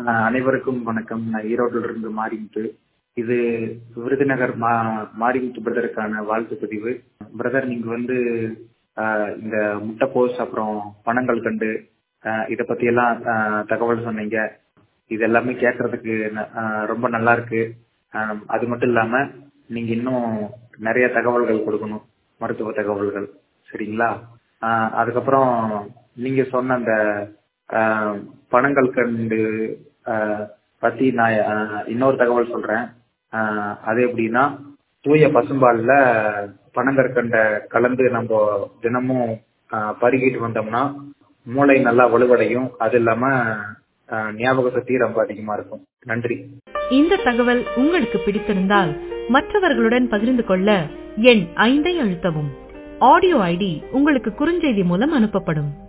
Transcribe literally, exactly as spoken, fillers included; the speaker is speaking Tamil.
அஹ் அனைவருக்கும் வணக்கம். நான் ஈரோட்டில் இருந்து மாறிமுத்து. இது விருதுநகர் மா மாரிமுத்து பிரதருக்கான வாழ்த்து பதிவு. பிரதர், நீங்க வந்து அஹ், இந்த முட்டைப்போஸ் அப்புறம் பனங்கள் கண்டு அஹ், இத பத்தி எல்லாம் அஹ், தகவல் சொன்னீங்க. இது எல்லாமே கேட்கறதுக்கு ந- அஹ், ரொம்ப நல்லா இருக்கு. அஹ், அது மட்டும் இல்லாம நீங்க இன்னும் நிறைய தகவல்கள் கொடுக்கணும், மருத்துவ தகவல்கள். சரிங்களா? அஹ், அதுக்கப்புறம் நீங்க சொன்ன அந்த அஹ், பனங்கள் கண்டு அஹ், பத்தி நான் அஹ், இன்னொரு தகவல் சொல்றேன். அஹ், அது எப்படின்னா, தூய பசும்பால்ல பனங்கற்கண்ட கலந்து நம்ம தினமும் அஹ், பருகிட்டு வந்தோம்னா மூளை நல்லா வலுவடையும். அது இல்லாம அஹ், ஞாபக சக்தி ரொம்ப அதிகமா இருக்கும். நன்றி. இந்த தகவல் உங்களுக்கு பிடித்திருந்தால் மற்றவர்களுடன் பகிர்ந்து கொள்ள எண் ஐந்தை அழுத்தவும். ஆடியோ ஐடி உங்களுக்கு குறுஞ்செய்தி மூலம் அனுப்பப்படும்.